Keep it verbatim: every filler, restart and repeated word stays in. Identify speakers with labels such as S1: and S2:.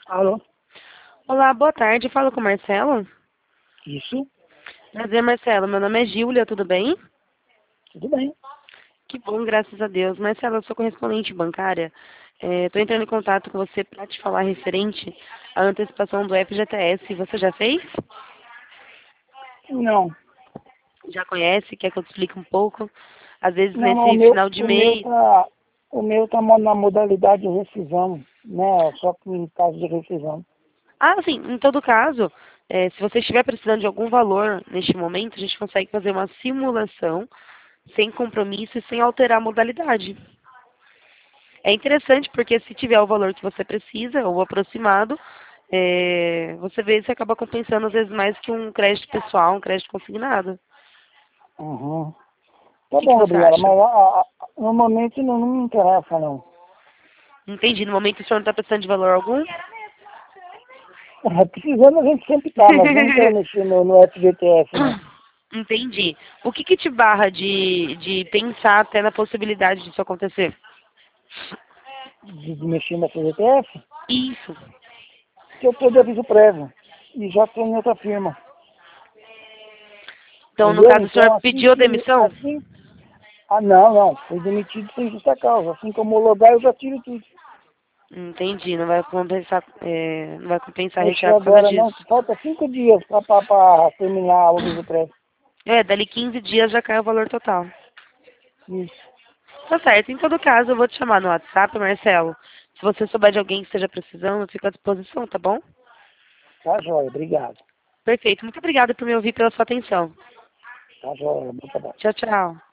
S1: Alô?
S2: Olá, boa tarde. Falo com o Marcelo.
S1: Isso?
S2: Prazer, Marcelo. Meu nome é Gíulia, tudo bem?
S1: Tudo bem.
S2: Que bom, graças a Deus. Marcelo, eu sou correspondente bancária. Estou entrando em contato com você para te falar referente à antecipação do F G T S. Você já fez?
S1: Não.
S2: Já conhece? Quer que eu te explique um pouco? Às vezes,
S1: Não, não, o
S2: nesse
S1: meu,
S2: final de
S1: o meu
S2: mês...
S1: tá, o meu tá mo- na modalidade de rescisão, né? Só que em caso de rescisão.
S2: Ah, sim. Em todo caso, eh, se você estiver precisando de algum valor neste momento, a gente consegue fazer uma simulação sem compromisso e sem alterar a modalidade. É interessante porque se tiver o valor que você precisa, ou aproximado, é, você vê se acaba compensando às vezes mais que um crédito pessoal, um crédito consignado.
S1: Uhum.
S2: O
S1: Tá
S2: que, que
S1: bom,
S2: você
S1: Gabriela,
S2: acha?
S1: mas a- a- a- normalmente não, não me interessa, não.
S2: Entendi. No momento o senhor não está precisando de valor algum?
S1: Precisando a gente sempre tá, mas não quero mexer no, no F G T S, não.
S2: Entendi. O que, que te barra de, de pensar até na possibilidade disso acontecer?
S1: De, de mexer no F G T S,
S2: Isso.
S1: que eu tô de aviso prévio. E já estou em outra firma.
S2: Então, no
S1: Entendeu?
S2: caso, o senhor
S1: Então, assim
S2: pediu
S1: que...
S2: demissão?
S1: Assim, ah, não, não. Fui demitido sem justa causa. Assim que eu homologar, eu já tiro tudo.
S2: Entendi. Não vai compensar, é, não vai compensar
S1: Mexer
S2: retirar por causa
S1: agora, não.
S2: disso.
S1: Falta cinco dias para terminar o aviso prévio.
S2: É, dali quinze dias já cai o valor total.
S1: Isso.
S2: Tá certo. Em todo caso, eu vou te chamar no WhatsApp, Marcelo. Se você souber de alguém que esteja precisando, eu fico à disposição, tá bom?
S1: Tá jóia. Obrigado.
S2: Perfeito. Muito obrigada por me ouvir e pela sua atenção.
S1: Tá jóia. Muito bom.
S2: Tchau, tchau.